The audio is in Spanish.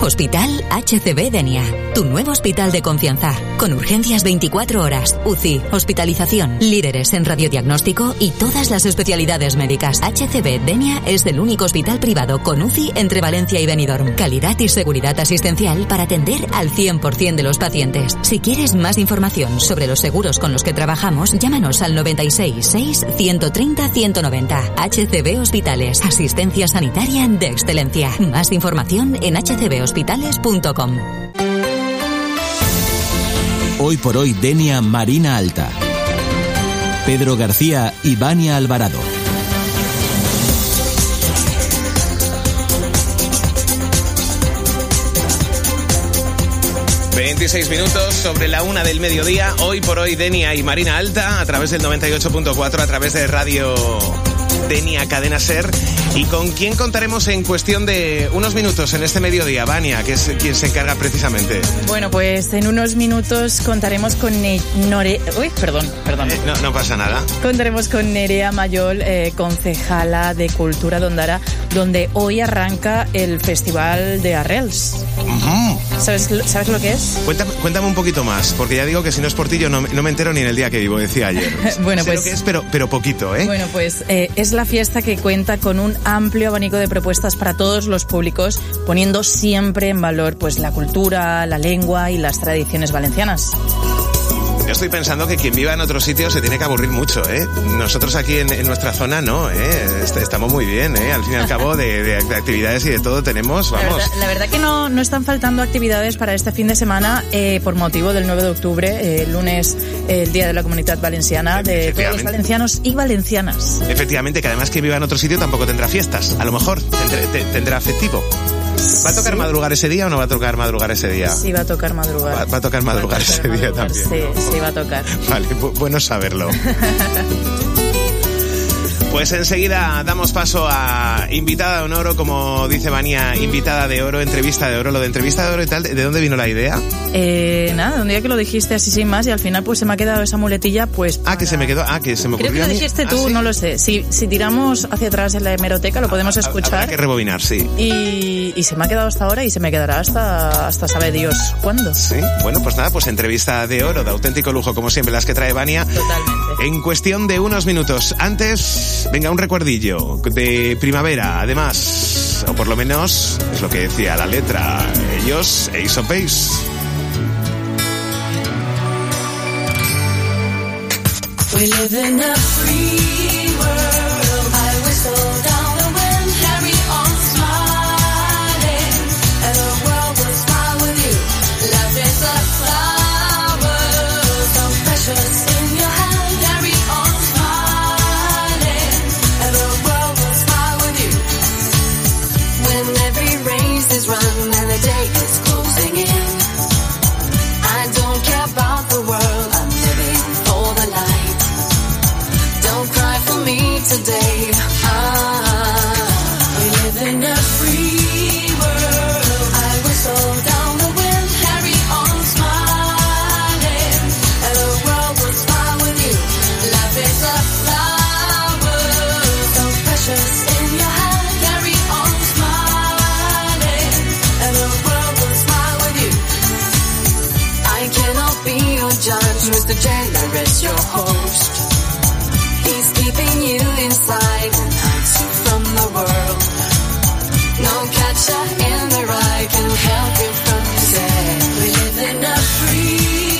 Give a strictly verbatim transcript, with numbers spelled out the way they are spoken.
Hospital H C B Denia, tu nuevo hospital de confianza, con urgencias veinticuatro horas, U C I, hospitalización, líderes en radiodiagnóstico y todas las especialidades médicas. H C B Denia es el único hospital privado con U C I entre Valencia y Benidorm. Calidad y seguridad asistencial para atender al cien por ciento de los pacientes. Si quieres más información sobre los seguros con los que trabajamos, llámanos al noventa y seis seis, ciento treinta, ciento noventa. H C B Hospitales, asistencia sanitaria de excelencia. Más información en h c b hospitales punto com. Hoy por hoy Denia Marina Alta. Pedro García y Vania Alvarado. veintiséis minutos sobre la una del mediodía. Hoy por hoy Denia y Marina Alta a través del noventa y ocho punto cuatro, a través de Radio Denia Cadena Ser. ¿Y con quién contaremos en cuestión de unos minutos en este mediodía, Vania, que es quien se encarga precisamente? Bueno, pues en unos minutos contaremos con ne- Nore... Uy, perdón, perdón. Eh, no, no pasa nada. Contaremos con Nerea Mayol, eh, concejala de Cultura de Ondara, donde hoy arranca el Festival de Arrels. Uh-huh. ¿Sabes, ¿Sabes lo que es? Cuéntame, cuéntame un poquito más, porque ya digo que si no es por ti yo no, no me entero ni en el día que vivo, decía ayer. Bueno, sé pues... lo que es, pero, pero poquito, ¿eh? Bueno, pues eh, es la fiesta que cuenta con un amplio abanico de propuestas para todos los públicos, poniendo siempre en valor pues la cultura, la lengua y las tradiciones valencianas. Yo estoy pensando que quien viva en otro sitio se tiene que aburrir mucho, ¿eh? Nosotros aquí en, en nuestra zona no, ¿eh? Estamos muy bien, ¿eh? Al fin y al cabo de, de, de actividades y de todo tenemos, vamos. La verdad, la verdad que no, no están faltando actividades para este fin de semana eh, por motivo del nueve de octubre, eh, el lunes, eh, el Día de la Comunidad Valenciana, de todos los valencianos y valencianas. Efectivamente, que además quien viva en otro sitio tampoco tendrá fiestas, a lo mejor tendré, te, tendrá festivo. ¿Va a tocar sí. madrugar ese día o no va a tocar madrugar ese día? Sí, va a tocar madrugar. Va, va a tocar madrugar a tocar ese madrugar, día también. Sí, ¿no? sí, va a tocar. Vale, bu- bueno saberlo. Pues enseguida damos paso a invitada de honor, como dice Vania, invitada de oro, entrevista de oro. Lo de entrevista de oro y tal, ¿de dónde vino la idea? Eh, nada, un día que lo dijiste así sin más y al final pues se me ha quedado esa muletilla, pues... Ah, para... que se me quedó, ah, que se me ocurrió. Creo que lo dijiste tú, ¿Ah, sí? No lo sé. Si, si tiramos hacia atrás en la hemeroteca lo podemos escuchar. Habrá que rebobinar, sí. Y, y se me ha quedado hasta ahora y se me quedará hasta, hasta sabe Dios cuándo. Sí, bueno, pues nada, pues entrevista de oro, de auténtico lujo, como siempre, las que trae Vania. Totalmente. En cuestión de unos minutos. Antes, venga, un recuerdillo de primavera, además, o por lo menos es lo que decía la letra, ellos, Ace of Base. We live in a free world. I whistle down the wind, carry on smiling, and the world will smile with you. Love is a flower, so precious in your hand. Carry on smiling, and the world will smile with you. When every race is run and the day is closing in, I don't care about the world. I'm living for the light. Don't cry for me today. Ah, we live in a free world. I whistle down the wind, carry on smiling, and the world will smile with you. Life is a flower, so precious in your hand. Carry on smiling, and the world will smile with you. I cannot be your judge, Mister Jailer is your host. He's keeping you inside and hides you from the world. No catcher in the rye can help you